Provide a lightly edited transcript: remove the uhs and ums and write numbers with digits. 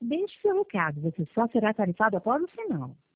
Deixe seu recado, você só será tarifado após o sinal.